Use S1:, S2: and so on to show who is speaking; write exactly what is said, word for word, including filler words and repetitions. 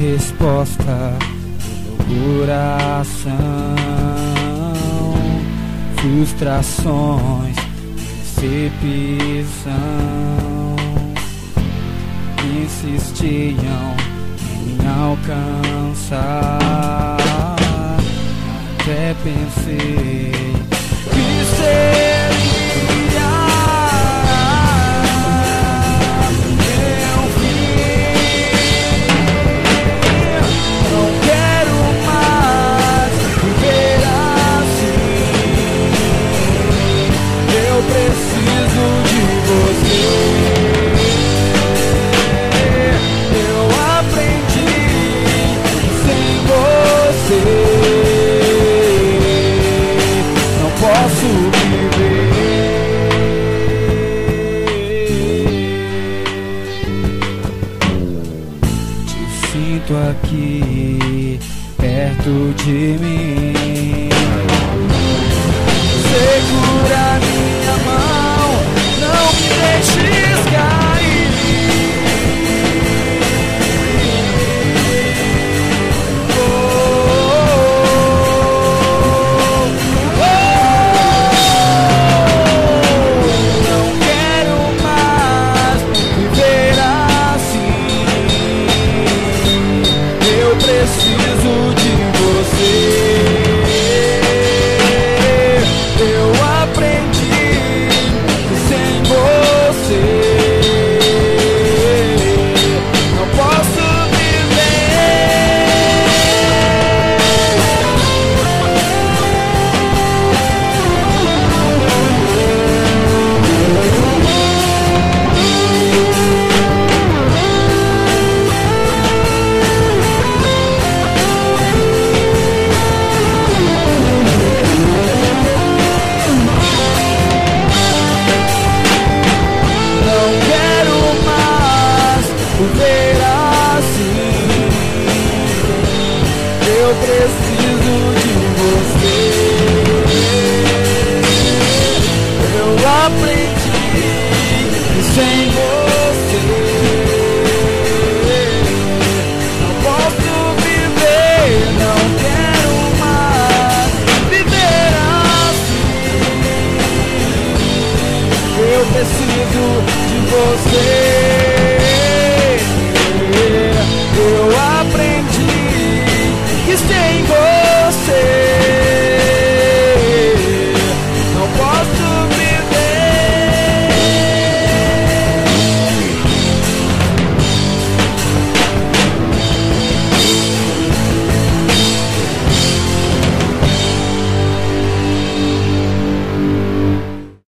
S1: resposta do meu coração. Frustrações, decepção insistiam em me alcançar. Até pensei que seria meu fim. Não quero mais viver assim. Eu preciso de você. Eu aprendi sem você. Não posso viver. Te sinto aqui perto de mim. Segura minha mão, não me deixes cair. Oh, oh, oh. Não quero mais viver assim. Eu preciso de você. Eu aprendi que sem você não posso viver. Não quero mais viver assim. Eu preciso de você. Eu aprendi que sem você não posso viver. Não quero mais viver assim. Eu preciso de você.